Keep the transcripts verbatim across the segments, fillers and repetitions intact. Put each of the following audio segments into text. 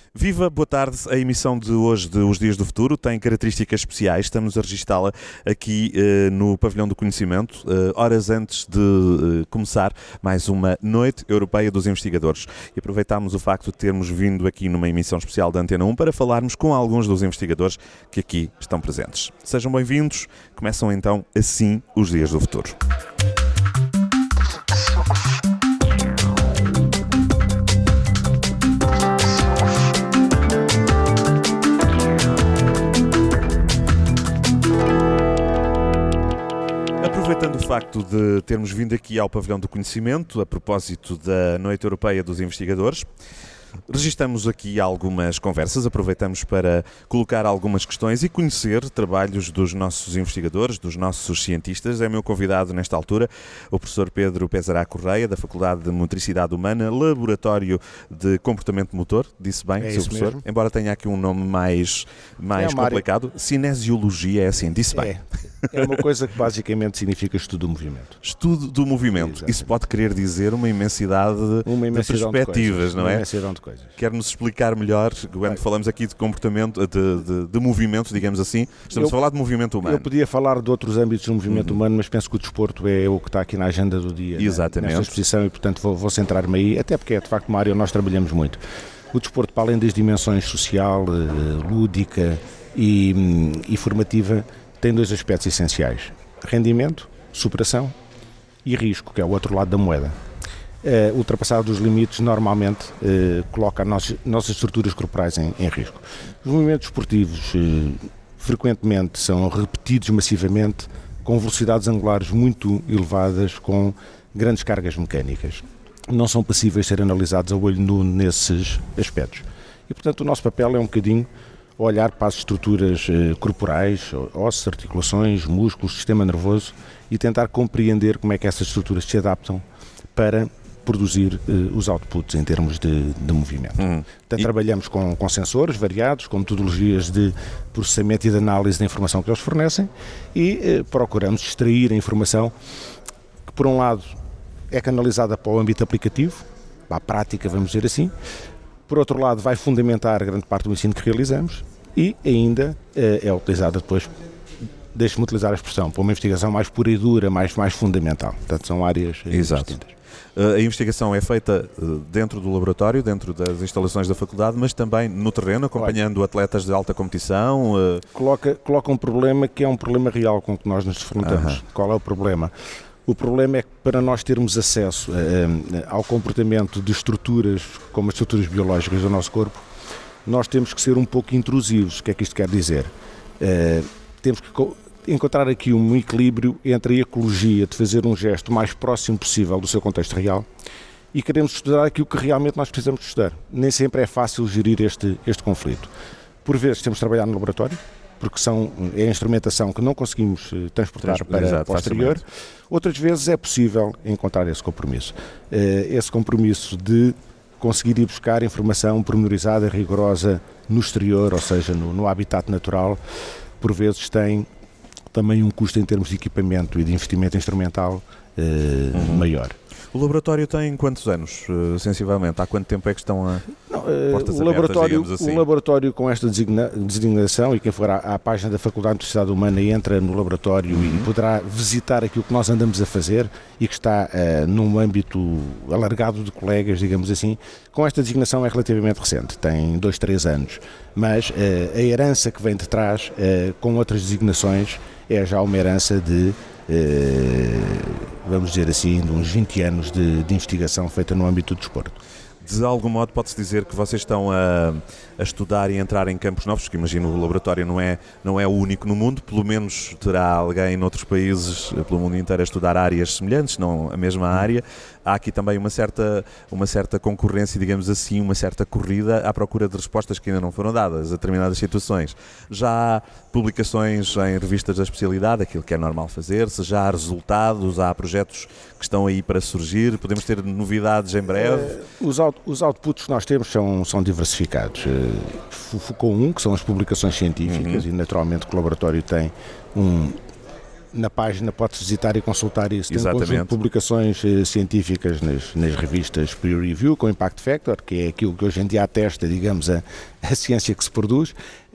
Viva, boa tarde. A emissão de hoje de Os Dias do Futuro tem características especiais. Estamos a registá-la aqui uh, no Pavilhão do Conhecimento, uh, horas antes de uh, começar mais uma Noite Europeia dos Investigadores. E aproveitámos o facto de termos vindo aqui numa emissão especial da Antena um para falarmos com alguns dos investigadores que aqui estão presentes. Sejam bem-vindos. Começam então assim Os Dias do Futuro. Aproveitando o facto de termos vindo aqui ao Pavilhão do Conhecimento, a propósito da Noite Europeia dos Investigadores, registramos aqui algumas conversas, aproveitamos para colocar algumas questões e conhecer trabalhos dos nossos investigadores, dos nossos cientistas. É meu convidado nesta altura o professor Pedro Pezará Correia, da Faculdade de Motricidade Humana, Laboratório de Comportamto Motor, disse bem, é seu professor, mesmo. Embora tenha aqui um nome mais, mais é complicado. Área... Cinesiologia, é assim, disse bem. É. É uma coisa que basicamente significa estudo do movimento. Estudo do movimento. Exatamente. Isso pode querer dizer uma imensidade, uma imensidão de perspectivas, de coisas, não é? Uma imensidão de coisas. Quer-nos explicar melhor, quando Vai. falamos aqui de comportamento, de, de, de movimento, digamos assim, estamos eu, a falar de movimento humano. Eu podia falar de outros âmbitos do movimento uhum. humano, mas penso que o desporto é o que está aqui na agenda do dia. Exatamente. Nesta exposição e, portanto, vou, vou centrar-me aí, até porque é de facto uma área onde nós trabalhamos muito. O desporto, para além das dimensões social, lúdica e, e formativa, tem dois aspectos essenciais. Rendimento, superação e risco, que é o outro lado da moeda. Uh, ultrapassado os limites, normalmente uh, coloca as nossas, nossas estruturas corporais em, em risco. Os movimentos esportivos uh, frequentemente são repetidos massivamente com velocidades angulares muito elevadas, com grandes cargas mecânicas. Não são passíveis de ser analisados a olho nu nesses aspectos. E, portanto, o nosso papel é um bocadinho olhar para as estruturas uh, corporais, ossos, articulações, músculos, sistema nervoso e tentar compreender como é que essas estruturas se adaptam para produzir uh, os outputs em termos de, de movimento. Uhum. Portanto, e... trabalhamos com, com sensores variados, com metodologias de processamento e de análise da informação que eles fornecem e uh, procuramos extrair a informação que, por um lado, é canalizada para o âmbito aplicativo, para a prática, vamos dizer assim. Por outro lado, vai fundamentar grande parte do ensino que realizamos e ainda uh, é utilizada depois, deixe-me utilizar a expressão, para uma investigação mais pura e dura, mais, mais fundamental. Portanto, são áreas uh, distintas. Uh, a investigação é feita uh, dentro do laboratório, dentro das instalações da faculdade, mas também no terreno, acompanhando Olha, atletas de alta competição. Uh... Coloca, coloca um problema que é um problema real com que nós nos defrontamos. Uh-huh. Qual é o problema? O problema é que para nós termos acesso uh, ao comportamento de estruturas, como as estruturas biológicas do nosso corpo, nós temos que ser um pouco intrusivos. O que é que isto quer dizer? Uh, temos que co- encontrar aqui um equilíbrio entre a ecologia de fazer um gesto mais próximo possível do seu contexto real e queremos estudar aquilo que realmente nós precisamos estudar. Nem sempre é fácil gerir este, este conflito. Por vezes temos de trabalhar no laboratório, porque são, é a instrumentação que não conseguimos uh, transportar Trans, para, exato, para o exterior. Facilmente. Outras vezes é possível encontrar esse compromisso. Uh, esse compromisso de conseguir ir buscar informação pormenorizada, rigorosa no exterior, ou seja, no, no habitat natural, por vezes tem também um custo em termos de equipamento e de investimento instrumental uh, uhum. maior. O laboratório tem quantos anos, uh, sensivelmente? Há quanto tempo é que estão a Não, uh, portas o abertas, laboratório, assim? O laboratório com esta designa, designação, e quem for à, à página da Faculdade de Motricidade Humana e entra no laboratório uhum. e poderá visitar aquilo que nós andamos a fazer e que está uh, num âmbito alargado de colegas, digamos assim, com esta designação é relativamente recente, tem dois, três anos, mas uh, a herança que vem de trás, uh, com outras designações, é já uma herança de vamos dizer assim, de uns vinte anos de, de investigação feita no âmbito do desporto. De algum modo pode-se dizer que vocês estão a, a estudar e entrar em campos novos, porque imagino o laboratório não é, não é o único no mundo, pelo menos terá alguém noutros países, pelo mundo inteiro, a estudar áreas semelhantes, não a mesma área. Há aqui também uma certa, uma certa concorrência, digamos assim, uma certa corrida à procura de respostas que ainda não foram dadas a determinadas situações. Já há publicações em revistas da especialidade, aquilo que é normal fazer-se, já há resultados, há projetos que estão aí para surgir, podemos ter novidades em breve? Uh, os, out, os outputs que nós temos são, são diversificados. Uh, focou um, que são as publicações científicas, uhum. e naturalmente que o laboratório tem um, na página pode-se visitar e consultar isso. Tem Exatamente. um conjunto de publicações uh, científicas nas, nas revistas Peer Review, com Impact Factor, que é aquilo que hoje em dia atesta, digamos, a, a ciência que se produz,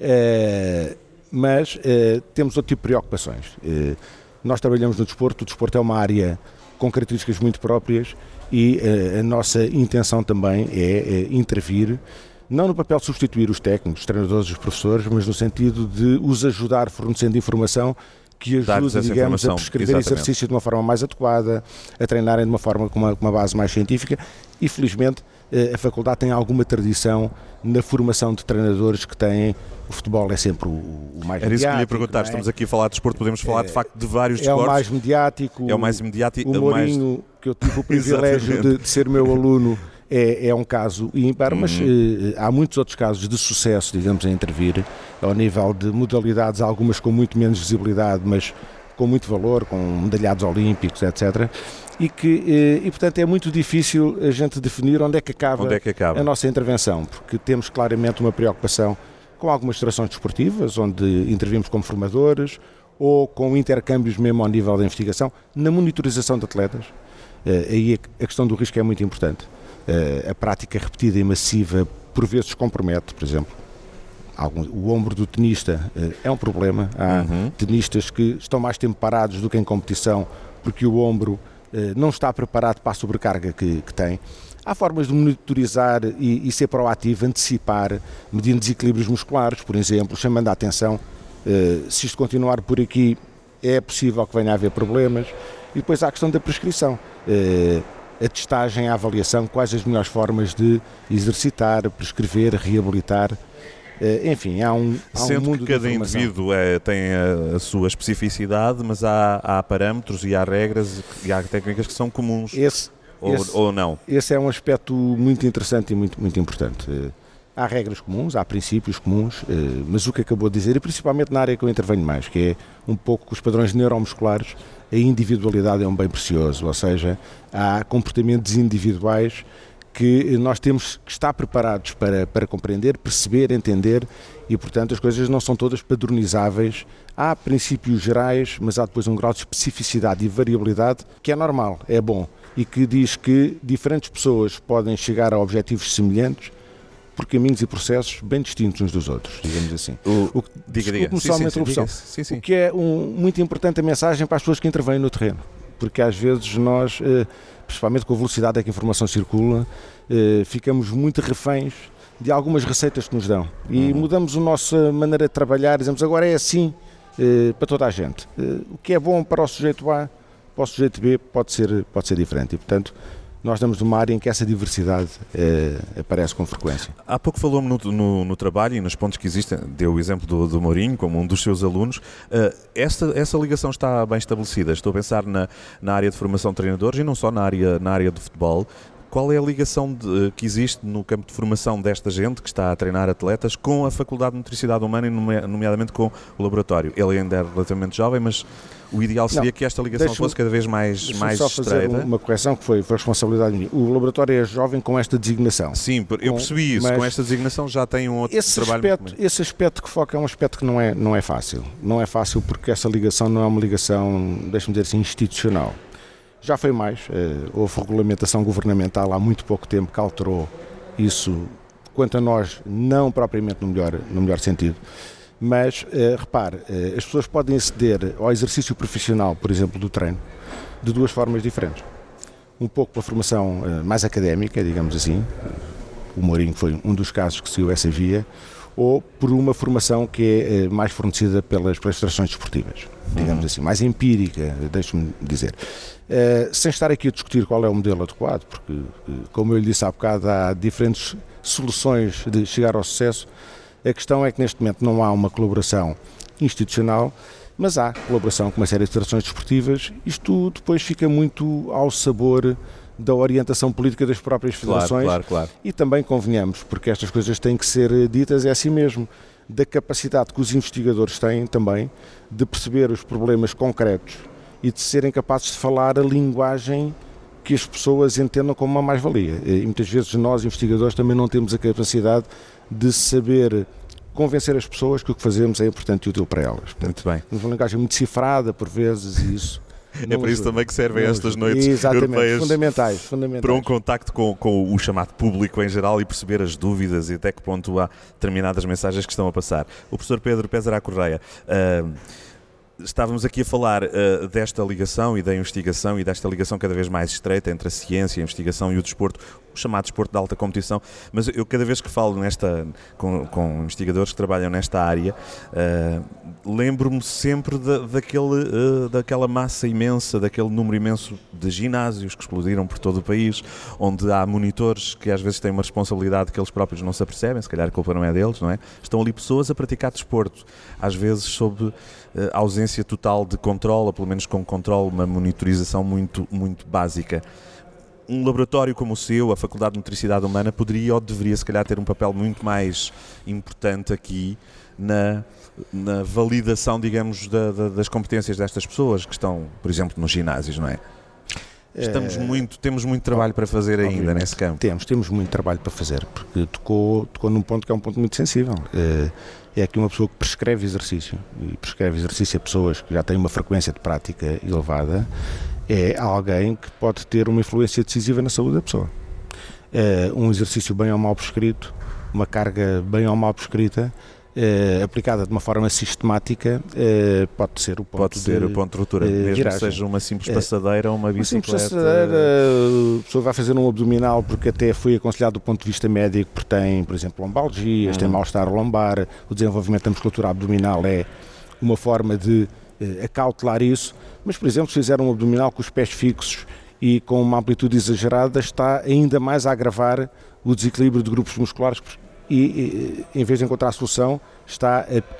uh, mas uh, temos outro tipo de preocupações. Uh, nós trabalhamos no desporto, o desporto é uma área com características muito próprias e uh, a nossa intenção também é uh, intervir, não no papel de substituir os técnicos, os treinadores, os professores, mas no sentido de os ajudar fornecendo informação que ajude, digamos, a prescrever Exatamente. exercício de uma forma mais adequada, a treinarem de uma forma com uma, com uma base mais científica e, felizmente, a faculdade tem alguma tradição na formação de treinadores que têm. O futebol é sempre o, o mais Era mediático. Era isso que eu lhe perguntar, é? Estamos aqui a falar de desporto, podemos falar de facto de vários é desportos. É o mais mediático. É o mais mediático. O Mourinho, mais... que eu tive o privilégio de, de ser meu aluno, É, é um caso ímpar, uhum. mas eh, há muitos outros casos de sucesso, digamos, a intervir, ao nível de modalidades, algumas com muito menos visibilidade, mas com muito valor, com medalhados olímpicos, etcétera. E que, eh, e portanto, é muito difícil a gente definir onde é que acaba, onde é que acaba? a nossa intervenção, porque temos claramente uma preocupação com algumas situações desportivas, onde intervimos como formadores, ou com intercâmbios mesmo ao nível da investigação, na monitorização de atletas. Eh, aí a questão do risco é muito importante. Uh, a prática repetida e massiva por vezes compromete, por exemplo, algum, o ombro do tenista uh, é um problema. Há uhum. tenistas que estão mais tempo parados do que em competição porque o ombro uh, não está preparado para a sobrecarga que, que tem. Há formas de monitorizar e, e ser proativo, antecipar, medindo desequilíbrios musculares, por exemplo, chamando a atenção, uh, se isto continuar por aqui é possível que venha a haver problemas. E depois há a questão da prescrição. Uh, a testagem, a avaliação, quais as melhores formas de exercitar, prescrever, reabilitar, enfim, há um, há um mundo que cada indivíduo é, tem a, a sua especificidade, mas há, há parâmetros e há regras e há técnicas que são comuns, esse, ou, esse, ou não. Esse é um aspecto muito interessante e muito, muito importante. Há regras comuns, há princípios comuns, mas o que acabou de dizer, e principalmente na área que eu intervenho mais, que é um pouco com os padrões neuromusculares, a individualidade é um bem precioso, ou seja, há comportamentos individuais que nós temos que estar preparados para, para compreender, perceber, entender e, portanto, as coisas não são todas padronizáveis. Há princípios gerais, mas há depois um grau de especificidade e variabilidade que é normal, é bom, e que diz que diferentes pessoas podem chegar a objetivos semelhantes por caminhos e processos bem distintos uns dos outros, digamos assim. O, o, diga, diga. Sim, sim, sim, diga. Sim, sim. O que é um, muito importante a mensagem para as pessoas que intervêm no terreno, porque às vezes nós, principalmente com a velocidade a que a informação circula, ficamos muito reféns de algumas receitas que nos dão e uhum. mudamos a nossa maneira de trabalhar, dizemos agora é assim para toda a gente. O que é bom para o sujeito A, para o sujeito B pode ser, pode ser diferente e, portanto, nós estamos numa área em que essa diversidade eh, aparece com frequência. Há pouco falou-me no, no, no trabalho e nos pontos que existem, deu o exemplo do, do Mourinho como um dos seus alunos. Uh, esta, essa ligação está bem estabelecida. Estou a pensar na, na área de formação de treinadores e não só na área, na área do futebol. Qual é a ligação de, que existe no campo de formação desta gente que está a treinar atletas com a Faculdade de Nutricidade Humana e nomeadamente com o laboratório? Ele ainda é relativamente jovem, mas o ideal seria não, que esta ligação fosse cada vez mais, mais só estreita. Fazer uma correção que foi, foi responsabilidade minha. O laboratório é jovem com esta designação. Sim, eu percebi isso. Com esta designação já tem um outro esse trabalho. Aspecto, esse aspecto que foca é um aspecto que não é, não é fácil. Não é fácil porque essa ligação não é uma ligação, deixa-me dizer assim, institucional. Já foi mais, houve regulamentação governamental há muito pouco tempo que alterou isso, quanto a nós, não propriamente no melhor, no melhor sentido, mas repare, as pessoas podem aceder ao exercício profissional, por exemplo, do treino, de duas formas diferentes. Um pouco pela formação mais académica, digamos assim, o Mourinho foi um dos casos que seguiu essa via, ou por uma formação que é mais fornecida pelas, pelas federações desportivas, digamos uhum. assim, mais empírica, deixe-me dizer. Uh, sem estar aqui a discutir qual é o modelo adequado, porque, uh, como eu lhe disse há bocado, há diferentes soluções de chegar ao sucesso. A questão é que neste momento não há uma colaboração institucional, mas há colaboração com uma série de federações desportivas. Isto depois fica muito ao sabor da orientação política das próprias federações. Claro, claro, claro. E também convenhamos, porque estas coisas têm que ser ditas, é assim mesmo, da capacidade que os investigadores têm também de perceber os problemas concretos e de serem capazes de falar a linguagem que as pessoas entendam como uma mais-valia. E muitas vezes nós, investigadores, também não temos a capacidade de saber convencer as pessoas que o que fazemos é importante e útil para elas. Portanto, muito bem. Uma linguagem muito cifrada, por vezes, e isso... É por isso ajuda. também que servem Não estas ajuda. noites Exatamente, europeias fundamentais, fundamentais. para um contacto com, com o chamado público em geral e perceber as dúvidas e até que ponto há determinadas mensagens que estão a passar. O professor Pedro Pézara Correia, uh, estávamos aqui a falar uh, desta ligação e da investigação e desta ligação cada vez mais estreita entre a ciência, a investigação e o desporto, o chamado desporto de alta competição, mas eu cada vez que falo nesta, com, com investigadores que trabalham nesta área, uh, lembro-me sempre da, daquele, uh, daquela massa imensa, daquele número imenso de ginásios que explodiram por todo o país, onde há monitores que às vezes têm uma responsabilidade que eles próprios não se apercebem, se calhar a culpa não é deles, não é? Estão ali pessoas a praticar desporto, às vezes sob uh, ausência total de controle, ou pelo menos com controle, uma monitorização muito, muito básica. Um laboratório como o seu, a Faculdade de Motricidade Humana, poderia ou deveria, se calhar, ter um papel muito mais importante aqui na, na validação, digamos, da, da, das competências destas pessoas que estão, por exemplo, nos ginásios, não é? Estamos muito, temos muito trabalho para fazer ainda Obviamente. nesse campo. Temos, temos muito trabalho para fazer, porque tocou, tocou num ponto que é um ponto muito sensível. É aqui uma pessoa que prescreve exercício, e prescreve exercício a pessoas que já têm uma frequência de prática elevada, é alguém que pode ter uma influência decisiva na saúde da pessoa. É um exercício bem ou mal prescrito, uma carga bem ou mal prescrita, é, aplicada de uma forma sistemática, é, pode ser o ponto pode ser de, o ponto de ruptura, é, mesmo viragem. que seja uma simples passadeira ou uma bicicleta. Uma simples passadeira, a pessoa vai fazer um abdominal porque até foi aconselhado do ponto de vista médico, porque tem, por exemplo, lombalgias, hum. tem mal-estar lombar, o desenvolvimento da musculatura abdominal é uma forma de é, acautelar isso, mas, por exemplo, se fizer um abdominal com os pés fixos e com uma amplitude exagerada, está ainda mais a agravar o desequilíbrio de grupos musculares e, e em vez de encontrar a solução, está a,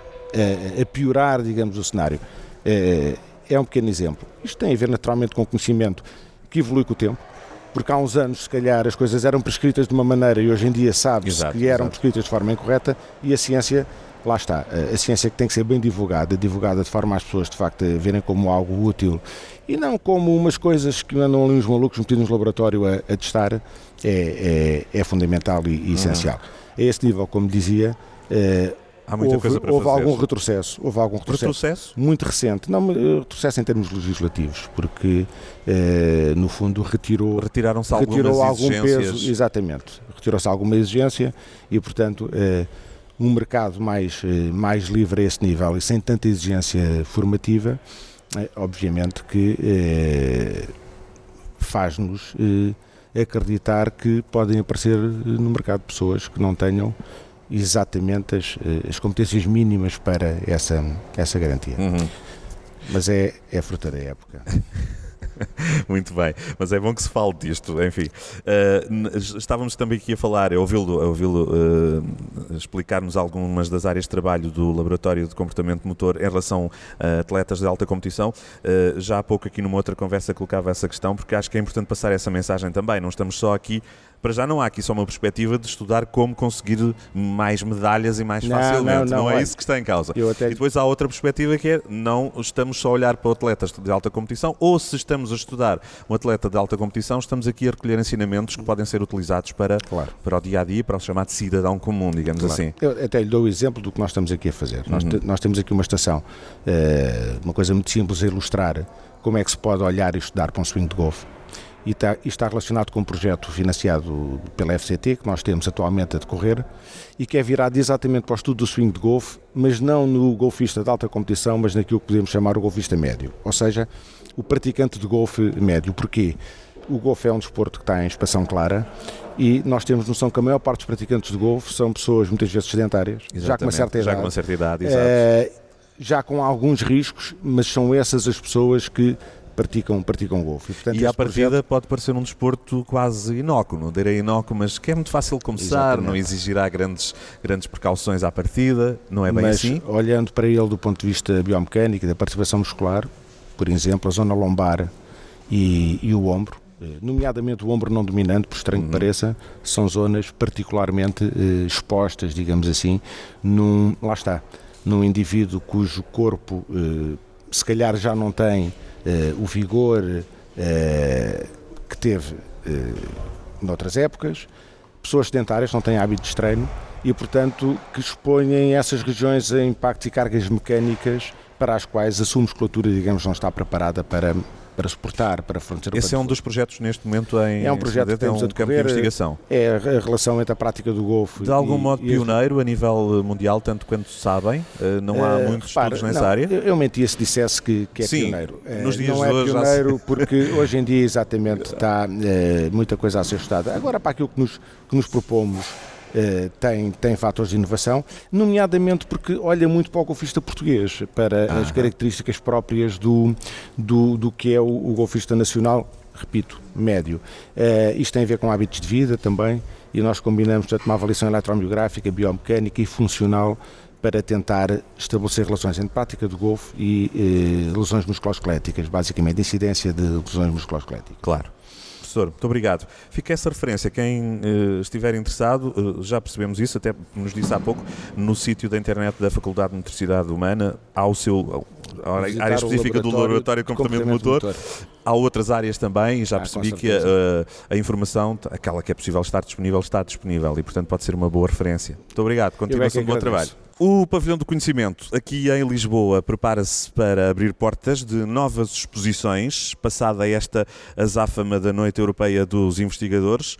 a, a piorar, digamos, o cenário. É, é um pequeno exemplo. Isto tem a ver naturalmente com o conhecimento que evolui com o tempo, porque há uns anos, se calhar, as coisas eram prescritas de uma maneira e hoje em dia sabe-se exato, que eram exato. prescritas de forma incorreta, e a ciência, lá está, a ciência que tem que ser bem divulgada, divulgada de forma às pessoas de facto a verem como algo útil e não como umas coisas que andam ali uns malucos metidos no laboratório a, a testar, é, é, é fundamental e, e essencial. A esse nível, como dizia, é, há muita houve, coisa para houve fazer. algum retrocesso, houve algum retrocesso, retrocesso muito recente, não retrocesso em termos legislativos, porque é, no fundo retirou, retiraram-se algumas retirou algum exigências. peso, exatamente, retirou-se alguma exigência e, portanto, é, um mercado mais, mais livre a esse nível e sem tanta exigência formativa, é, obviamente que é, faz-nos é, acreditar que podem aparecer no mercado pessoas que não tenham exatamente as, as competências mínimas para essa, essa garantia. Uhum. Mas é, é fruta da época. Muito bem, mas é bom que se fale disto, enfim. Uh, estávamos também aqui a falar, a ouvi-lo, a ouvi-lo uh, explicar-nos algumas das áreas de trabalho do Laboratório de Comportamento Motor em relação a atletas de alta competição. Uh, já há pouco aqui numa outra conversa colocava essa questão, porque acho que é importante passar essa mensagem também. Não estamos só aqui, para já não há aqui só uma perspectiva de estudar como conseguir mais medalhas e mais não, facilmente, não, não, não é olha, isso que está em causa. Até... E depois há outra perspectiva que é, não estamos só a olhar para atletas de alta competição, ou se estamos a estudar um atleta de alta competição, estamos aqui a recolher ensinamentos que podem ser utilizados para, claro. para o dia-a-dia, para o chamado cidadão comum, digamos claro. assim. Eu até lhe dou o exemplo do que nós estamos aqui a fazer. Uhum. Nós, te, nós temos aqui uma estação, uh, uma coisa muito simples a ilustrar como é que se pode olhar e estudar para um swing de golfe. E está, e está relacionado com um projeto financiado pela F C T, que nós temos atualmente a decorrer, e que é virado exatamente para o estudo do swing de golfe, mas não no golfista de alta competição, mas naquilo que podemos chamar o golfista médio, ou seja, o praticante de golfe médio. Porquê? O golfe é um desporto que está em expansão clara e nós temos noção que a maior parte dos praticantes de golfe são pessoas muitas vezes sedentárias, exatamente, já com uma certa idade, já com uma certa idade, exato. É, já com alguns riscos, mas são essas as pessoas que praticam, praticam golfe. E, portanto, e à partida projeto... pode parecer um desporto quase inócuo, não direi inócuo, mas que é muito fácil começar, exatamente. Não exigirá grandes, grandes precauções à partida, não é bem mas, assim? Olhando para ele do ponto de vista biomecânico e da participação muscular, por exemplo, a zona lombar e, e o ombro, nomeadamente o ombro não dominante, por estranho uhum. que pareça, são zonas particularmente eh, expostas, digamos assim, num, lá está, num indivíduo cujo corpo eh, se calhar já não tem Uh, o vigor uh, que teve uh, noutras épocas, pessoas sedentárias não têm hábito de treino e, portanto, que expõem essas regiões a impactos e cargas mecânicas para as quais a sua musculatura, digamos, não está preparada para, para suportar, para fornecer. Esse é um dos projetos neste momento em é um projeto que temos é um a campo de investigação. É a relação entre a prática do golfe. De algum e, modo e pioneiro a nível mundial, tanto quanto sabem, não há uh, muitos repara, estudos nessa não, área? Eu, eu mentia se dissesse que, que é Sim, pioneiro. Nos dias não de é hoje pioneiro já... porque hoje em dia exatamente está uh, muita coisa a ser estudada. Agora, para aquilo que nos, que nos propomos, Uh, tem, tem fatores de inovação, nomeadamente porque olha muito para o golfista português, para ah, as características próprias do, do, do que é o, o golfista nacional, repito, médio. Uh, isto tem a ver com hábitos de vida também, e nós combinamos, portanto, uma avaliação eletromiográfica, biomecânica e funcional para tentar estabelecer relações entre prática do golfe e uh, lesões musculoesqueléticas, basicamente, incidência de lesões musculoesqueléticas. Claro. Professor, muito obrigado. Fica essa referência. Quem uh, estiver interessado, uh, já percebemos isso, até nos disse há pouco, no sítio da internet da Faculdade de Motricidade Humana, há o seu... A área específica do Laboratório de Comportamento Motor. motor. Há outras áreas também, e já ah, percebi que a, a informação, aquela que é possível estar disponível, está disponível, e portanto pode ser uma boa referência. Muito obrigado. Continuação de bom trabalho. O Pavilhão do Conhecimento, aqui em Lisboa, prepara-se para abrir portas de novas exposições, passada esta azáfama da Noite Europeia dos Investigadores.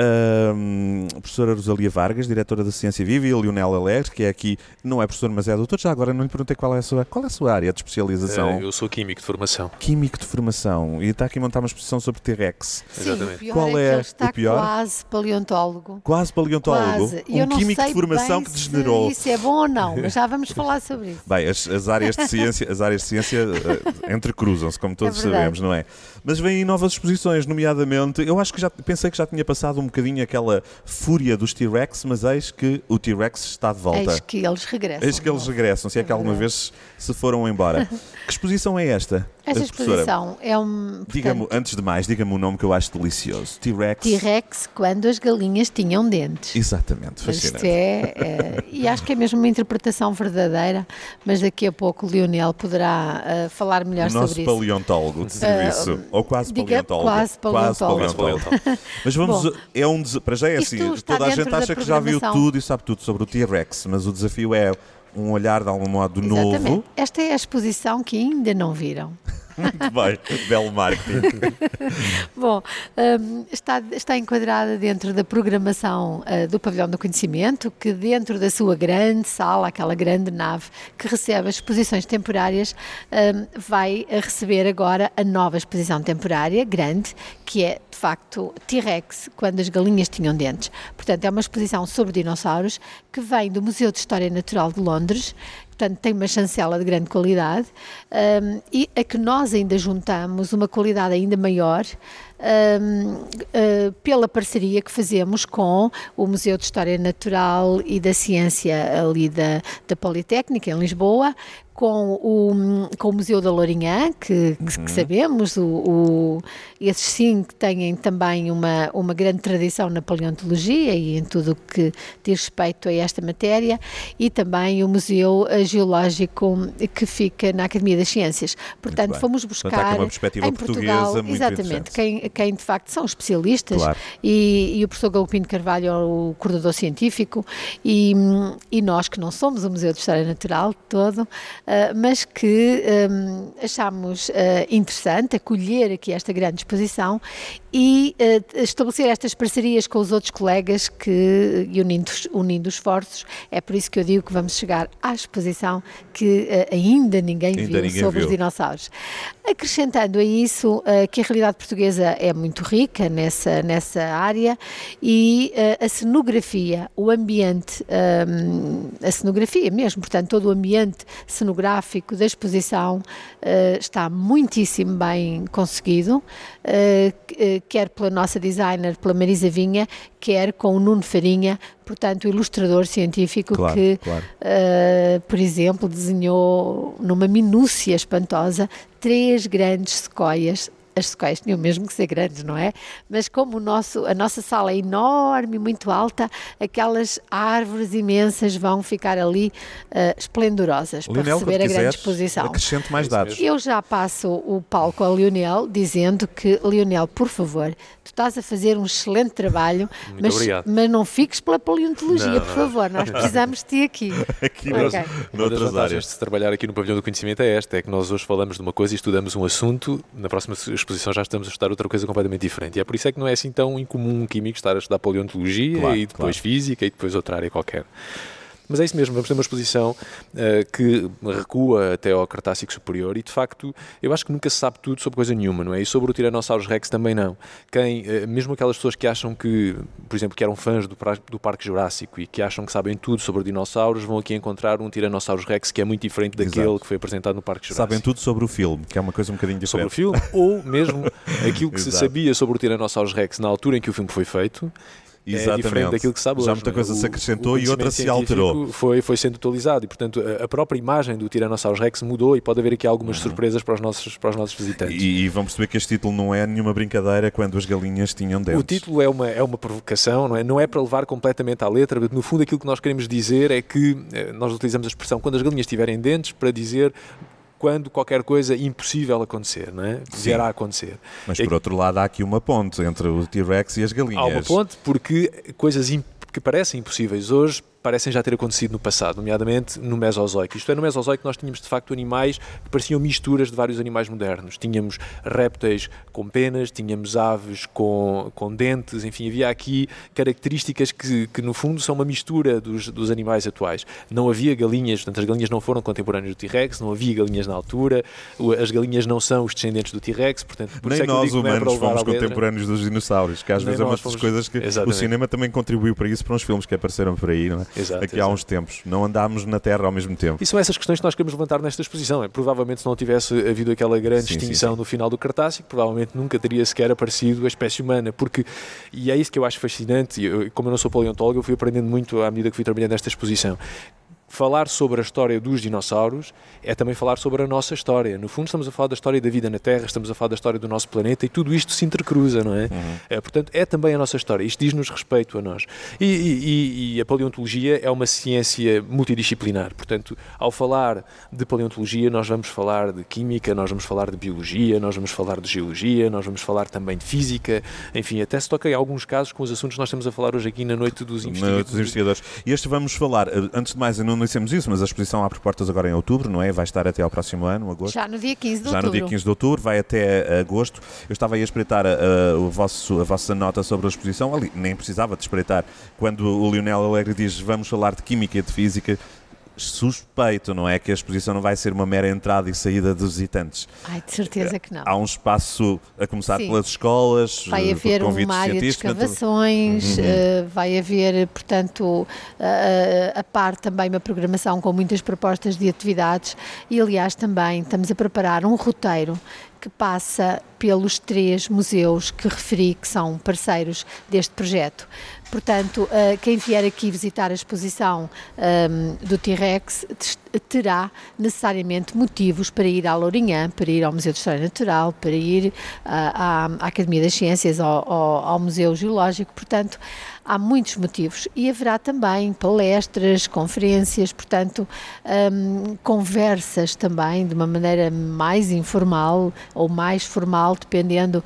Uh, a professora Rosalia Vargas, diretora da Ciência Viva, e a Leonel Alegre, que é aqui, não é professor, mas é doutor. Já agora não lhe perguntei qual é a sua, qual é a sua área de especialização. Uh, eu sou químico de formação. Químico de formação. E está aqui a montar uma exposição sobre T-Rex. Sim, Exatamente. O pior qual é, é que ele está o pior? quase paleontólogo. Quase paleontólogo? Quase. Um químico de formação que degenerou. Isso é bom ou não, mas já vamos falar sobre isso. Bem, as, as áreas de ciência, as áreas de ciência uh, entrecruzam-se, como todos é sabemos, não é? Mas vêm novas exposições, nomeadamente, eu acho que já pensei que já tinha passado um bocadinho aquela fúria dos T-Rex, mas eis que o T-Rex está de volta. Eis que eles regressam. Eis que eles regressam, se é que alguma vez se foram embora. Que exposição é esta? Esta exposição é um... Portanto, diga-me, antes de mais, diga-me um nome que eu acho delicioso. T-Rex. T-Rex, quando as galinhas tinham dentes. Exatamente, fascinante. Isto é, é, e acho que é mesmo uma interpretação verdadeira, mas daqui a pouco o Lionel poderá uh, falar melhor o sobre isso. O nosso paleontólogo de serviço, uh, ou quase diga, paleontólogo. Quase paleontólogo. Quase paleontólogo. Mas vamos, Bom, é um des... para já é assim, toda a gente acha que já viu tudo e sabe tudo sobre o T-Rex, mas o desafio é um olhar de algum modo Exatamente. novo. Esta é a exposição que ainda não viram. Muito bem, belo marketing. Bom, um, está, está enquadrada dentro da programação uh, do Pavilhão do Conhecimento, que dentro da sua grande sala, aquela grande nave que recebe as exposições temporárias, um, vai receber agora a nova exposição temporária, grande, que é, de facto, T-Rex, quando as galinhas tinham dentes. Portanto, é uma exposição sobre dinossauros que vem do Museu de História Natural de Londres. Portanto, tem uma chancela de grande qualidade um, e a que nós ainda juntamos uma qualidade ainda maior um, uh, pela parceria que fazemos com o Museu de História Natural e da Ciência ali da, da Politécnica, em Lisboa, com o, com o Museu da Lourinhã, que, que, uhum. que sabemos, o, o, esses sim que têm também uma, uma grande tradição na paleontologia e em tudo o que diz respeito a esta matéria, e também o Museu Geológico que fica na Academia das Ciências. Portanto, fomos buscar Portanto, há uma perspectiva em Portugal, portuguesa muito exatamente, quem, quem de facto são especialistas, claro. e, e o professor Galopino Carvalho é o coordenador científico, e, e nós que não somos o Museu de História Natural todo, Uh, mas que um, achamos uh, interessante acolher aqui esta grande exposição e uh, estabelecer estas parcerias com os outros colegas que, unindo, unindo esforços, é por isso que eu digo que vamos chegar à exposição que uh, ainda ninguém ainda viu ninguém sobre viu. os dinossauros. Acrescentando a isso uh, que a realidade portuguesa é muito rica nessa, nessa área, e uh, a cenografia, o ambiente, um, a cenografia mesmo, portanto todo o ambiente cenográfico da exposição uh, está muitíssimo bem conseguido, uh, quer pela nossa designer, pela Marisa Vinha, quer com o Nuno Farinha, portanto o ilustrador científico claro, que, claro. Uh, por exemplo, desenhou numa minúcia espantosa três grandes sequoias as sequoias tinham mesmo que ser grandes, não é? Mas como o nosso, a nossa sala é enorme e muito alta, aquelas árvores imensas vão ficar ali uh, esplendorosas para Lionel, receber a quiseres, grande exposição. Acrescente mais dados. Eu já passo o palco ao Lionel, dizendo que, Lionel, por favor, tu estás a fazer um excelente trabalho, mas, mas não fiques pela paleontologia, não, por não. favor, nós precisamos de ti aqui. Aqui okay. Uma das vantagens de se trabalhar aqui no Pavilhão do Conhecimento é esta, é que nós hoje falamos de uma coisa e estudamos um assunto, na próxima exposição já estamos a estudar outra coisa completamente diferente. E é por isso é que não é assim tão incomum um químico estar a estudar paleontologia claro, e depois claro. física e depois outra área qualquer. Mas é isso mesmo, vamos ter uma exposição uh, que recua até ao Cretácico Superior e, de facto, eu acho que nunca se sabe tudo sobre coisa nenhuma, não é? E sobre o Tyrannosaurus Rex também não. Quem, uh, mesmo aquelas pessoas que acham que, por exemplo, que eram fãs do, do Parque Jurássico e que acham que sabem tudo sobre dinossauros, vão aqui encontrar um Tyrannosaurus Rex que é muito diferente daquele Exato. que foi apresentado no Parque Jurássico. Sabem tudo sobre o filme, que é uma coisa um bocadinho diferente. Sobre o filme, ou mesmo aquilo que se sabia sobre o Tyrannosaurus Rex na altura em que o filme foi feito. Exatamente. É diferente daquilo que se sabe hoje. Já muita coisa o, se acrescentou e outra se alterou. Foi, foi sendo atualizado e, portanto, a, a própria imagem do Tyrannosaurus Rex mudou e pode haver aqui algumas uhum. surpresas para os nossos, para os nossos visitantes. E, e vamos perceber que este título não é nenhuma brincadeira quando as galinhas tinham dentes. O título é uma, é uma provocação, não é? Não é para levar completamente à letra, mas no fundo aquilo que nós queremos dizer é que nós utilizamos a expressão quando as galinhas tiverem dentes para dizer quando qualquer coisa impossível acontecer, não é? Vier a acontecer. Mas por é outro lado há aqui uma ponte entre o T-Rex e as galinhas. Há uma ponte porque coisas que parecem impossíveis hoje parecem já ter acontecido no passado, nomeadamente no Mesozoico. Isto é, no Mesozoico nós tínhamos de facto animais que pareciam misturas de vários animais modernos. Tínhamos répteis com penas, tínhamos aves com, com dentes, enfim, havia aqui características que, que no fundo são uma mistura dos, dos animais atuais. Não havia galinhas, portanto as galinhas não foram contemporâneas do T-Rex, não havia galinhas na altura, as galinhas não são os descendentes do T-Rex, portanto... Por Nem é nós digo, humanos é fomos contemporâneos dos dinossauros, que às Nem vezes é uma das fomos... coisas que Exatamente. o cinema também contribuiu para isso, para uns filmes que apareceram por aí, não é? Exato, aqui exato. há uns tempos, não andámos na Terra ao mesmo tempo. E são essas questões que nós queremos levantar nesta exposição. É, provavelmente se não tivesse havido aquela grande sim, extinção sim, sim. no final do Cretácico, provavelmente nunca teria sequer aparecido a espécie humana, porque, e é isso que eu acho fascinante, e eu, como eu não sou paleontólogo, eu fui aprendendo muito à medida que fui trabalhando nesta exposição. Falar sobre a história dos dinossauros é também falar sobre a nossa história. No fundo, estamos a falar da história da vida na Terra, estamos a falar da história do nosso planeta e tudo isto se intercruza, não é? Uhum. É, portanto, é também a nossa história. Isto diz-nos respeito a nós. E, e, e a paleontologia é uma ciência multidisciplinar. Portanto, ao falar de paleontologia, nós vamos falar de química, nós vamos falar de biologia, nós vamos falar de geologia, nós vamos falar também de física. Enfim, até se toca em alguns casos com os assuntos que nós estamos a falar hoje aqui na Noite dos Investigadores. Na Noite dos Investigadores. E este vamos falar, antes de mais, eu não dissemos isso, mas a exposição abre portas agora em outubro, não é? Vai estar até ao próximo ano, agosto. Já no dia quinze de Já outubro. Já no dia quinze de outubro, vai até agosto. Eu estava aí a espreitar a, a, o vosso, a vossa nota sobre a exposição, ali nem precisava de espreitar. Quando o Lionel Alegre diz vamos falar de química e de física, suspeito, não é? Que a exposição não vai ser uma mera entrada e saída dos visitantes. Ai, de certeza que não. Há um espaço a começar Sim. pelas escolas, vai haver uma área de escavações, uhum. uh, vai haver, portanto, uh, a par também uma programação com muitas propostas de atividades e, aliás, também estamos a preparar um roteiro que passa pelos três museus que referi que são parceiros deste projeto. Portanto, quem vier aqui visitar a exposição um, do T-Rex terá necessariamente motivos para ir à Lourinhã, para ir ao Museu de História Natural, para ir uh, à, à Academia das Ciências, ao, ao, ao Museu Geológico. Portanto, há muitos motivos e haverá também palestras, conferências, portanto, um, conversas também de uma maneira mais informal ou mais formal, dependendo,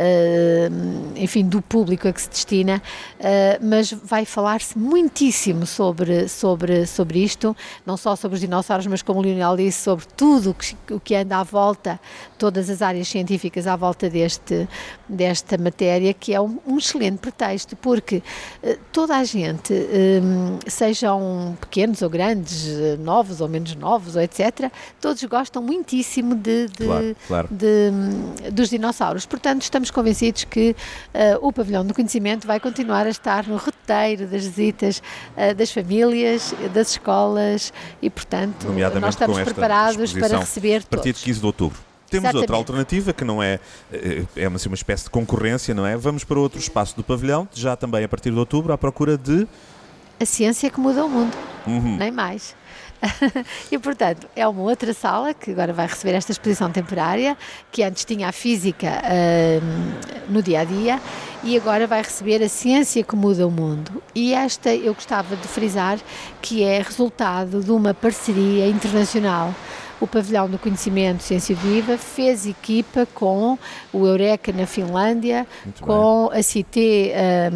uh, enfim, do público a que se destina, uh, mas vai falar-se muitíssimo sobre, sobre, sobre isto, não só sobre os dinossauros, mas como o Lionel disse, sobre tudo o que, o que anda à volta, todas as áreas científicas à volta deste, desta matéria, que é um, um excelente pretexto, porque toda a gente, sejam pequenos ou grandes, novos ou menos novos, ou etcétera, todos gostam muitíssimo de, de, claro, claro. de, dos dinossauros. Portanto, estamos convencidos que uh, o Pavilhão do Conhecimento vai continuar a estar no roteiro das visitas uh, das famílias, das escolas e, portanto, nós estamos preparados para receber todos. A partir de quinze de outubro. Temos Exatamente. outra alternativa que não é, é uma, assim, uma espécie de concorrência, não é? Vamos para outro espaço do pavilhão, já também a partir de outubro, à procura de... A ciência que muda o mundo. uhum. nem mais. E, portanto, é uma outra sala que agora vai receber esta exposição temporária, que antes tinha a física uh, no dia-a-dia, e agora vai receber a ciência que muda o mundo. E esta eu gostava de frisar que é resultado de uma parceria internacional. O Pavilhão do Conhecimento Ciência Viva fez equipa com o Eureka na Finlândia, muito com bem. A Cité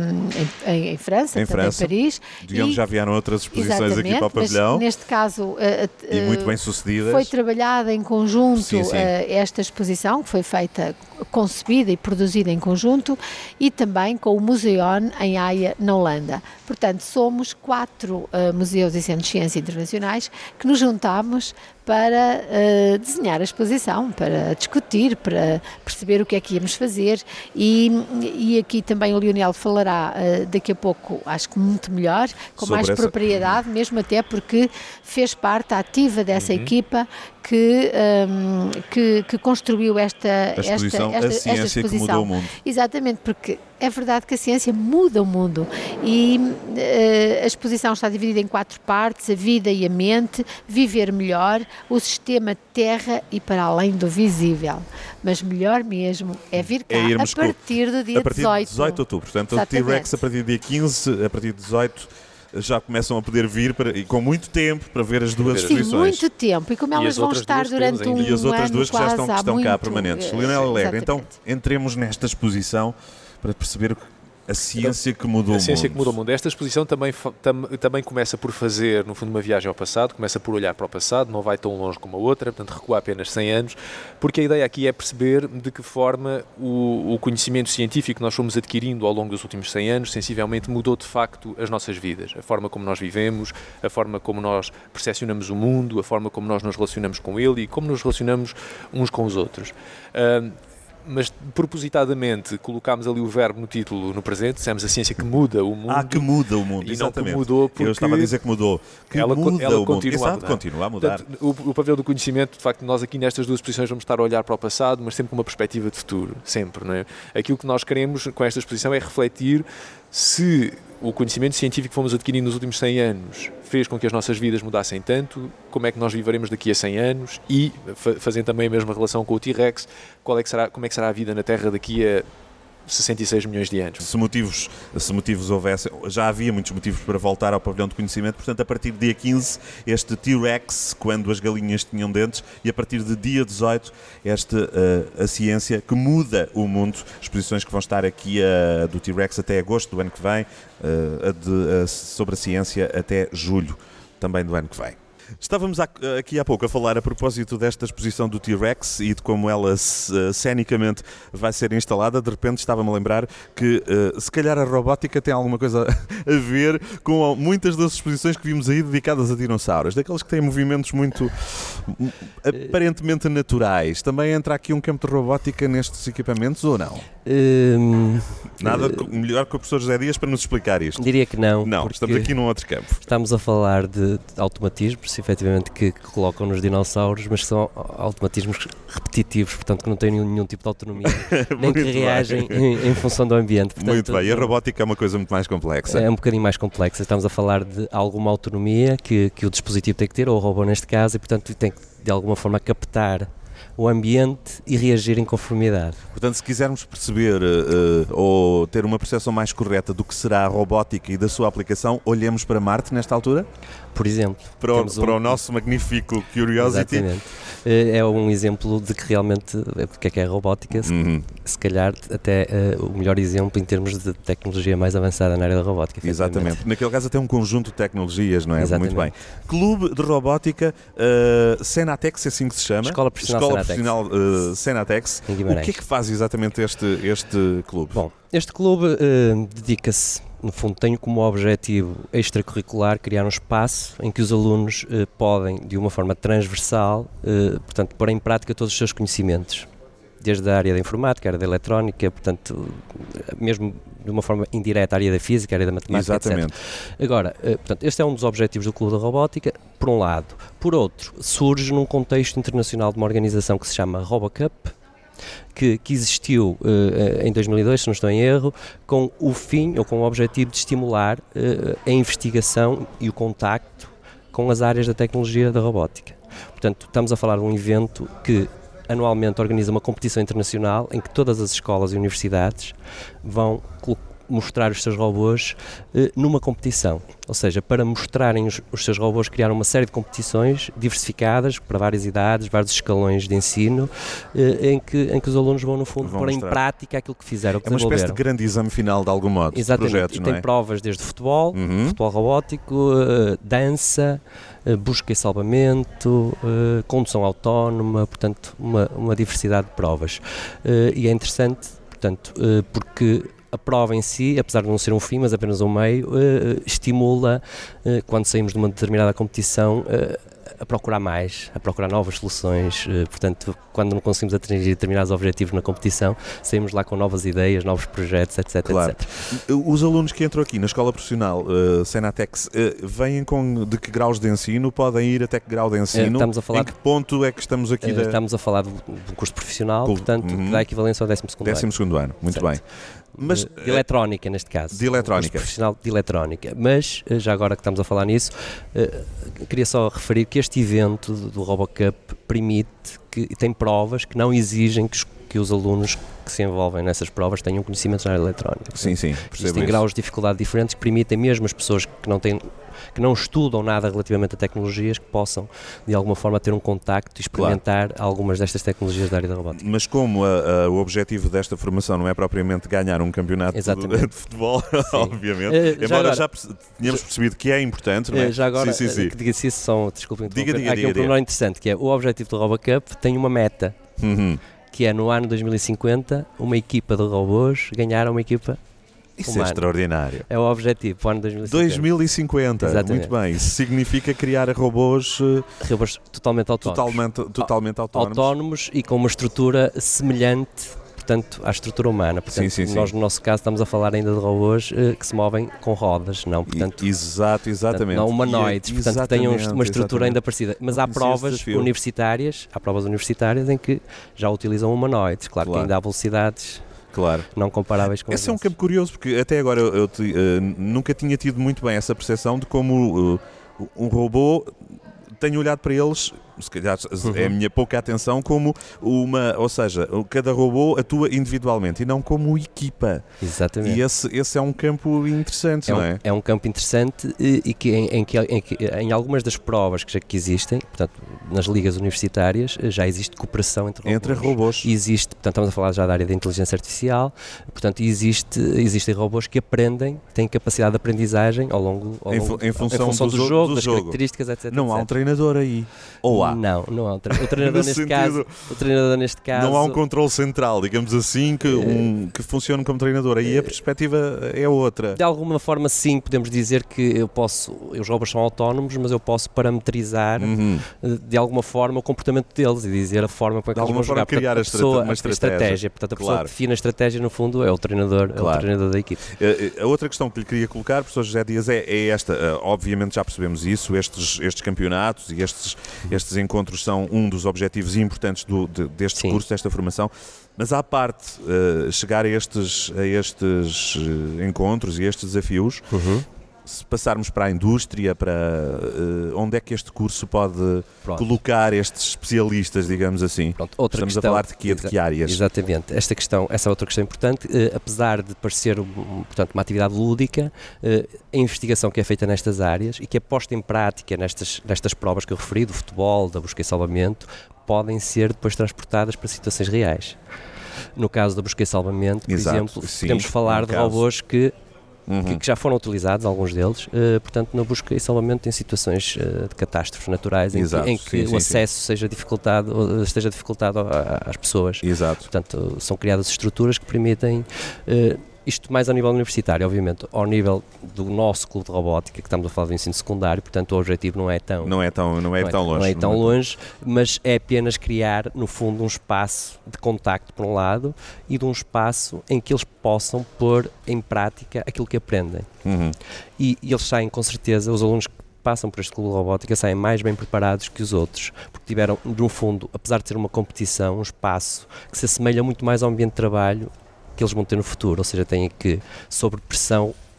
um, em, em França, em também França, em Paris. De onde e, já vieram outras exposições aqui para o pavilhão. Neste caso, uh, e muito bem sucedidas. Foi trabalhada em conjunto sim, sim. Uh, esta exposição, que foi feita, concebida e produzida em conjunto, e também com o Museon em Haia, na Holanda. Portanto, somos quatro uh, museus e centros de ciência internacionais que nos juntamos para uh, desenhar a exposição, para discutir, para perceber o que é que íamos fazer, e, e aqui também o Lionel falará uh, daqui a pouco, acho que muito melhor, com sobre mais essa... propriedade, mesmo até porque fez parte ativa dessa uhum. equipa que, um, que, que construiu esta, a exposição, esta, esta, a ciência esta exposição. Que mudou o mundo. Exatamente, porque é verdade que a ciência muda o mundo, e uh, a exposição está dividida em quatro partes: a vida e a mente, viver melhor, o sistema Terra e para além do visível. Mas melhor mesmo é vir cá é a partir do dia a partir dezoito. De dezoito de outubro. Portanto, exatamente. O T-Rex a partir do dia quinze, a partir de dezoito, já começam a poder vir para, e com muito tempo para ver as duas Sim, exposições. muito tempo. E como e elas vão estar durante um ano, e as outras duas que já estão, que estão muito, cá permanentes. Lionel Alegre, então exatamente. Entremos nesta exposição para perceber a ciência que mudou o mundo. A ciência que mudou o mundo. Esta exposição também, tam, também começa por fazer, no fundo, uma viagem ao passado, começa por olhar para o passado, não vai tão longe como a outra, portanto recua apenas cem anos, porque a ideia aqui é perceber de que forma o, o conhecimento científico que nós fomos adquirindo ao longo dos últimos cem anos, sensivelmente mudou de facto as nossas vidas, a forma como nós vivemos, a forma como nós percepcionamos o mundo, a forma como nós nos relacionamos com ele e como nos relacionamos uns com os outros. Uh, Mas propositadamente colocámos ali o verbo no título no presente, dissemos a ciência que muda o mundo. Ah, que muda o mundo, e exatamente. Não que mudou porque eu estava a dizer que mudou. Que ela, muda ela o continua mundo. a Exato, mudar. continua a mudar. Portanto, o, o pavilhão do conhecimento, de facto, nós aqui nestas duas exposições vamos estar a olhar para o passado, mas sempre com uma perspectiva de futuro, sempre, não é? Aquilo que nós queremos com esta exposição é refletir se o conhecimento científico que fomos adquirindo nos últimos cem anos fez com que as nossas vidas mudassem tanto, como é que nós viveremos daqui a cem anos e, fazendo também a mesma relação com o T-Rex, qual é que será, como é que será a vida na Terra daqui a sessenta e seis milhões de anos. Se motivos, se motivos houvessem, já havia muitos motivos para voltar ao pavilhão de conhecimento, portanto a partir do dia quinze este T-Rex, quando as galinhas tinham dentes, e a partir do dia dezoito esta uh, a ciência que muda o mundo, exposições que vão estar aqui uh, do T-Rex até agosto do ano que vem, uh, a de, uh, sobre a ciência até julho também do ano que vem. Estávamos aqui há pouco a falar a propósito desta exposição do T-Rex e de como ela uh, cenicamente vai ser instalada. De repente estava-me a lembrar que uh, se calhar a robótica tem alguma coisa a ver com muitas das exposições que vimos aí dedicadas a dinossauros, daqueles que têm movimentos muito aparentemente naturais. Também entra aqui um campo de robótica nestes equipamentos ou não? Um, Nada uh, melhor que o professor José Dias para nos explicar isto. Diria que não. Não, estamos aqui num outro campo. Estamos a falar de, de automatismos, efetivamente, que, que colocam nos dinossauros, mas que são automatismos repetitivos, portanto que não têm nenhum, nenhum tipo de autonomia, nem que reagem em, em função do ambiente. Portanto, muito bem, e a robótica é uma coisa muito mais complexa. É um bocadinho mais complexa. Estamos a falar de alguma autonomia que, que o dispositivo tem que ter, ou o robô neste caso, e portanto tem que de alguma forma captar o ambiente e reagir em conformidade. Portanto, se quisermos perceber uh, ou ter uma percepção mais correta do que será a robótica e da sua aplicação, olhemos para Marte nesta altura? Por exemplo. Para o, para um... o nosso magnífico Curiosity. Exatamente. É um exemplo de que realmente, o que é que é a robótica, se, uhum. se calhar até uh, o melhor exemplo em termos de tecnologia mais avançada na área da robótica. Exatamente. Naquele caso até um conjunto de tecnologias, não é? Exatamente. Muito bem. Clube de Robótica uh, Senatex, é assim que se chama? Escola Profissional Escola Senatex. Profissional uh, Senatex. O que é que faz exatamente este, este clube? Bom, este clube uh, dedica-se, no fundo, tem como objetivo extracurricular criar um espaço em que os alunos uh, podem, de uma forma transversal, uh, portanto, pôr em prática todos os seus conhecimentos, desde a área da informática, a área da eletrónica, portanto, mesmo de uma forma indireta, a área da física, a área da matemática, exatamente. etcétera. Agora, uh, portanto, este é um dos objetivos do Clube da Robótica, por um lado. Por outro, surge num contexto internacional de uma organização que se chama RoboCup, Que, que existiu uh, em dois mil e dois, se não estou em erro, com o fim ou com o objetivo de estimular uh, a investigação e o contacto com as áreas da tecnologia da robótica. Portanto, estamos a falar de um evento que anualmente organiza uma competição internacional em que todas as escolas e universidades vão mostrar os seus robôs eh, numa competição. Ou seja, para mostrarem os, os seus robôs, criaram uma série de competições diversificadas para várias idades, vários escalões de ensino, eh, em, que, em que os alunos vão, no fundo, vão pôr em prática aquilo que fizeram, que é uma espécie de grande exame final, de algum modo. Exatamente. Projetos, e não tem é? provas desde futebol, uhum. futebol robótico, uh, dança, uh, busca e salvamento, uh, condução autónoma, portanto, uma, uma diversidade de provas. Uh, e é interessante, portanto, uh, porque a prova em si, apesar de não ser um fim, mas apenas um meio, uh, estimula, uh, quando saímos de uma determinada competição, uh, a procurar mais, a procurar novas soluções. Uh, portanto, quando não conseguimos atingir determinados objetivos na competição, saímos lá com novas ideias, novos projetos, etc. Claro. etcétera. Os alunos que entram aqui na escola profissional uh, Senatex, uh, vêm com de que graus de ensino? Podem ir até que grau de ensino? Uh, estamos a falar em que ponto é que estamos aqui? Uh, da... Estamos a falar do, do curso profissional, Col- portanto, uhum. dá equivalência ao décimo segundo ano. décimo segundo ano, muito certo. bem. Mas, de eletrónica, neste caso. De eletrónica. Um curso profissional de eletrónica. Mas, já agora que estamos a falar nisso, uh, queria só referir que este evento do RoboCup permite, que tem provas que não exigem que os, que os alunos que se envolvem nessas provas tenham conhecimentos na área eletrónica. Sim, sim, percebo Existem isso. graus de dificuldade diferentes que permitem mesmo as pessoas que não têm, que não estudam nada relativamente a tecnologias, que possam de alguma forma ter um contacto e experimentar claro. algumas destas tecnologias da área da robótica. Mas como a, a, o objetivo desta formação não é propriamente ganhar um campeonato de, de futebol, obviamente, uh, já embora agora, já tínhamos percebido que é importante, não é? Uh, já agora, sim, sim, sim. que diga-se isso, são, desculpem, diga, diga, há aqui diga, um pormenor interessante, que é o objetivo do RoboCup tem uma meta, uhum. que é no ano dois mil e cinquenta uma equipa de robôs ganhar uma equipa Isso humana. É extraordinário. É o objetivo para o ano dois mil e cinquenta. dois mil e cinquenta, Exatamente. Muito bem. Isso significa criar robôs, robôs totalmente autónomos. Totalmente, totalmente autónomos. Autónomos e com uma estrutura semelhante, portanto, à estrutura humana. Portanto, sim, sim, nós, sim. no nosso caso, estamos a falar ainda de robôs uh, que se movem com rodas, não, portanto... E, exato, exatamente. Portanto, não humanoides, e, portanto, que tenham uma estrutura exatamente. ainda parecida. Mas há Isso provas é universitárias, há provas universitárias em que já utilizam humanoides. Claro, claro. que ainda há velocidades... Claro. Não comparáveis com Esse é um campo curioso, porque até agora eu, eu te, uh, nunca tinha tido muito bem essa percepção de como uh, um robô tenho olhado para eles, se calhar uhum. é a minha pouca atenção, como uma, ou seja, cada robô atua individualmente e não como equipa. Exatamente. E esse, esse é um campo interessante, é não um, é? É um campo interessante e, e que, em, em, que, em, que, em algumas das provas que já que existem, portanto, nas ligas universitárias, já existe cooperação entre robôs. Entre robôs. Existe, portanto, estamos a falar já da área da inteligência artificial, portanto, existe, existem robôs que aprendem, têm capacidade de aprendizagem ao longo, ao em, longo em função, em função do, do jogo, do das jogo. características, etcétera. Não etcétera. há um treinador aí. Ou há? Não, não há um treinador. O treinador neste sentido, caso, o treinador neste caso... Não há um controle central, digamos assim, que, um, que funcione como treinador. Aí a perspectiva é outra. De alguma forma, sim, podemos dizer que eu posso, os robôs são autónomos, mas eu posso parametrizar uhum. de alguma forma o comportamento deles e dizer a forma como é que eles vão jogar. Criar portanto, a pessoa, uma estratégia. A estratégia. Portanto, a pessoa claro. que define a estratégia, no fundo, é o treinador, claro. é o treinador da equipe. A outra questão que lhe queria colocar, professor José Dias, é, é esta. Obviamente já percebemos isso, estes, estes campeonatos e estes, estes encontros são um dos objetivos importantes do, de, deste Sim. curso, desta formação, mas à parte uh, chegar a estes, a estes uh, encontros e estes desafios, uhum. se passarmos para a indústria, para uh, onde é que este curso pode Pronto. colocar estes especialistas, digamos assim? Pronto, outra Estamos questão, a falar de que, de que áreas? Exatamente, esta questão, essa é outra questão importante, eh, apesar de parecer um, portanto, uma atividade lúdica, eh, a investigação que é feita nestas áreas e que é posta em prática nestas, nestas provas que eu referi, do futebol, da busca e salvamento, podem ser depois transportadas para situações reais. No caso da busca e salvamento, por Exato, exemplo, sim, podemos falar de caso. robôs que Uhum. Que, que já foram utilizados, alguns deles, uh, portanto, na busca e salvamento em situações uh, de catástrofes naturais, em Exato, que, em que sim, o sim, acesso sim. seja dificultado, uh, esteja dificultado a, a, às pessoas. Exato. Portanto, são criadas estruturas que permitem, uh, isto mais ao nível universitário, obviamente, ao nível do nosso clube de robótica, que estamos a falar do ensino secundário, portanto, o objetivo não é tão, não é tão, não é não é, tão longe. Não é tão longe, mas é apenas criar, no fundo, um espaço de contacto, por um lado, e de um espaço em que eles possam pôr em prática aquilo que aprendem. Uhum. E, e eles saem, com certeza, os alunos que passam por este clube de robótica saem mais bem preparados que os outros, porque tiveram, no fundo, apesar de ser uma competição, um espaço que se assemelha muito mais ao ambiente de trabalho que eles vão ter no futuro, ou seja, têm que, sob pressão,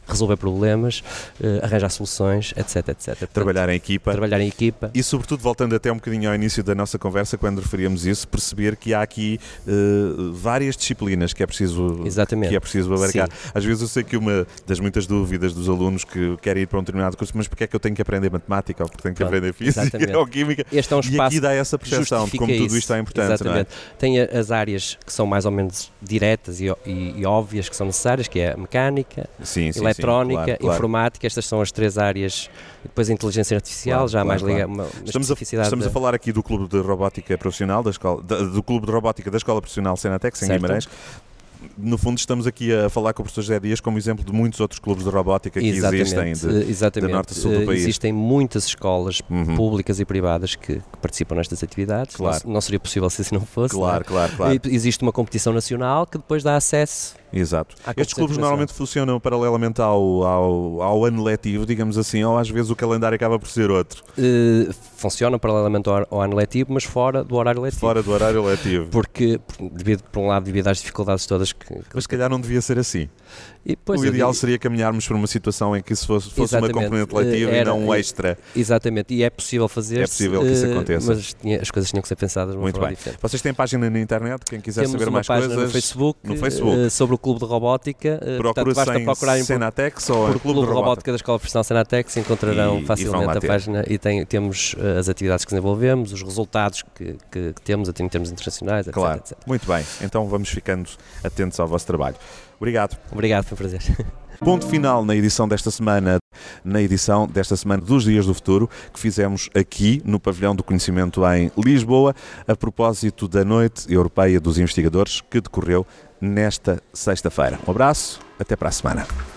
resolver problemas, uh, arranjar soluções, etc, etc. Portanto, trabalhar em equipa. Trabalhar em equipa. E sobretudo, voltando até um bocadinho ao início da nossa conversa, quando referíamos isso, perceber que há aqui uh, várias disciplinas que é preciso, Exatamente. que é preciso abarcar. Sim. Às vezes eu sei que uma das muitas dúvidas dos alunos que querem ir para um determinado curso, mas porque é que eu tenho que aprender matemática, ou porque tenho que Pronto, aprender física exatamente. ou química? Este é um espaço e aqui dá essa percepção de como tudo isso. isto é importante. Exatamente. Não é? Tem as áreas que são mais ou menos diretas e, e, e óbvias que são necessárias, que é a mecânica, sim, sim, eletrónica, sim, claro, claro. informática, estas são as três áreas. Depois a inteligência artificial, claro, já claro, mais claro. liga uma, uma estamos, a, estamos da... a falar aqui do Clube de Robótica Profissional, da escola, da, do Clube de Robótica da Escola Profissional Senatex, em Guimarães. No fundo estamos aqui a falar com o professor José Dias como exemplo de muitos outros clubes de robótica que exatamente, existem de, exatamente. de norte a sul do país. Existem muitas escolas uhum. públicas e privadas que, que participam nestas atividades. Claro. Não, não seria possível se assim não fosse. Claro, não é? claro, claro. Existe uma competição nacional que depois dá acesso. Exato. Estes clubes normalmente funcionam paralelamente ao, ao, ao ano letivo, digamos assim, ou às vezes o calendário acaba por ser outro. Uh, funcionam paralelamente ao, ao ano letivo, mas fora do horário letivo. Fora do horário letivo. Porque, devido, por um lado, devido às dificuldades todas que... que mas se calhar não devia ser assim. E, pois, o ideal eu, seria caminharmos para uma situação em que isso fosse, fosse uma componente letiva era, e não um extra. Exatamente, e é possível fazer. É possível que isso aconteça. Mas tinha, as coisas tinham que ser pensadas de uma Muito forma bem. diferente. Vocês têm página na internet, quem quiser Temos saber uma mais página coisas? no Facebook, no Facebook. Uh, sobre o Clube de Robótica. Uh, Procura portanto, basta sem procurarem Senatex por, ou por Clube de Robótica. Robótica da Escola Profissional Senatex, encontrarão e, facilmente e a página e tem, temos uh, as atividades que desenvolvemos, os resultados que, que, que temos em termos internacionais, claro. etcétera, etcétera. Muito bem, então vamos ficando atentos ao vosso trabalho. Obrigado. Obrigado, foi um prazer. Ponto final na edição desta semana, na edição desta semana dos Dias do Futuro, que fizemos aqui no Pavilhão do Conhecimento em Lisboa, a propósito da Noite Europeia dos Investigadores, que decorreu nesta sexta-feira. Um abraço, até para a semana.